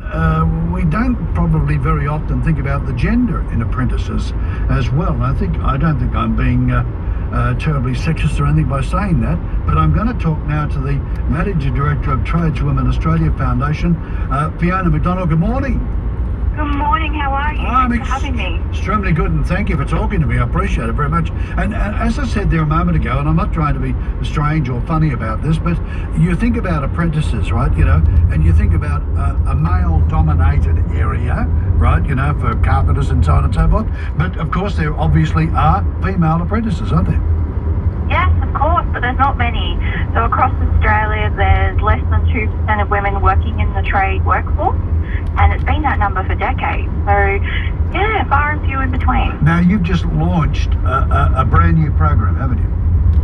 We don't probably very often think about the gender in apprentices as well. I don't think I'm being terribly sexist or anything by saying that, but I'm going to talk now to the Managing Director of Tradeswomen Australia Foundation, Fiona McDonald. Good morning. Good morning, how are you? Thanks for having me. Extremely good, and thank you for talking to me. I appreciate it very much. And as I said there a moment ago, and I'm not trying to be strange or funny about this, but you think about apprentices, right, and you think about a male-dominated area, right, for carpenters and so on and so forth, but of course there obviously are female apprentices, aren't there? Yes, of course, but there's not many. So across Australia, there's less than 2% of women working in the trade workforce, and it's been that number for decades. So, yeah, far and few in between. Now, you've just launched a brand new program, haven't you?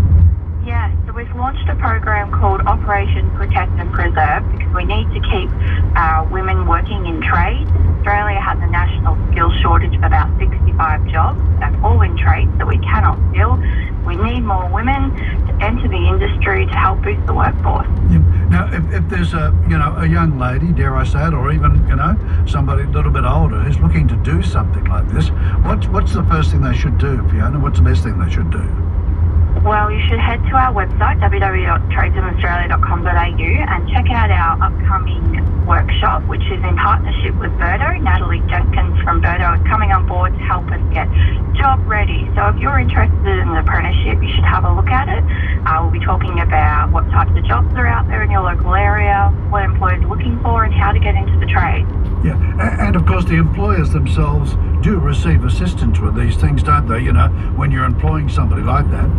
Yes, so we've launched a program called Operation Protect and Preserve because we need to keep women working in trades. Australia has a national skills shortage of about 65 jobs, all in trades that we cannot fill. We need more women to enter the industry to help boost the workforce. Yeah. Now, if there's a young lady, dare I say it, or even somebody a little bit older who's looking to do something like this, what's the first thing they should do, Fiona? What's the best thing they should do? Well, you should head to our website, www.tradeswomenaustralia.com.au, and check out our upcoming workshop, which is in partnership with Birdo. Natalie Jenkins from Birdo is coming on board to help us get job ready. So if you're interested in an apprenticeship, you should have a look at it. We'll be talking about what types of jobs are out there in your local area, what employers are looking for, and how to get into the trade. Yeah, and of course the employers themselves do receive assistance with these things, don't they, when you're employing somebody like that.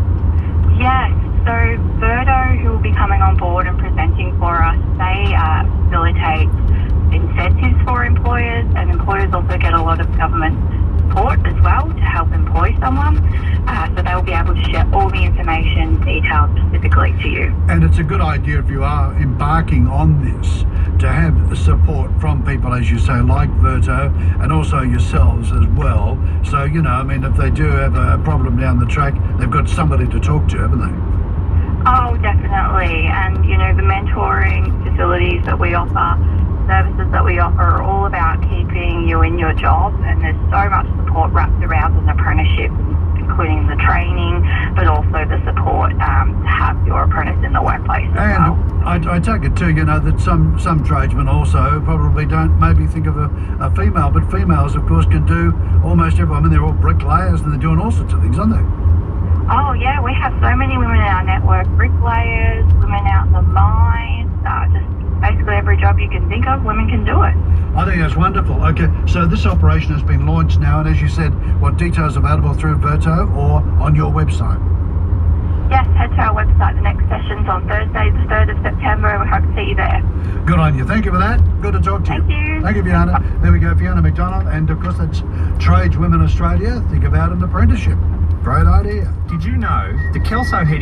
Yes, so Birdo, who will be coming on board and presenting for us, they facilitate incentives for employers, and employers also get a lot of government support as well to help employ someone. So they'll be able to share all the information detailed specifically to you. And it's a good idea if you are embarking on this to have support from people, as you say, like Virto, and also yourselves as well. So, if they do have a problem down the track, they've got somebody to talk to, haven't they? Oh, definitely. And, the mentoring facilities that we offer, services that we offer are all about keeping you in your job, and there's so much support wrapped around an apprenticeship, including the training, but also the support to have your apprentice in the workplace as well. I take it too, that some tradesmen also probably don't maybe think of a female, but females, of course, can do almost everything. I mean, they're all bricklayers and they're doing all sorts of things, aren't they? Oh, yeah, we have so many women in our network, bricklayers, women out in the mines, just basically every job you can think of, women can do it. I think that's wonderful. Okay, so this operation has been launched now, and as you said, what details are available through Virto or on your website? Yes, head to our website. The next session's on Thursday, the 3rd of September, and we hope to see you there. Good on you. Thank you for that. Good to talk to you. Thank you. Thank you, Fiona. There we go, Fiona McDonald, and of course that's Tradeswomen Australia. Think about an apprenticeship. Great idea. Did you know the Kelso heating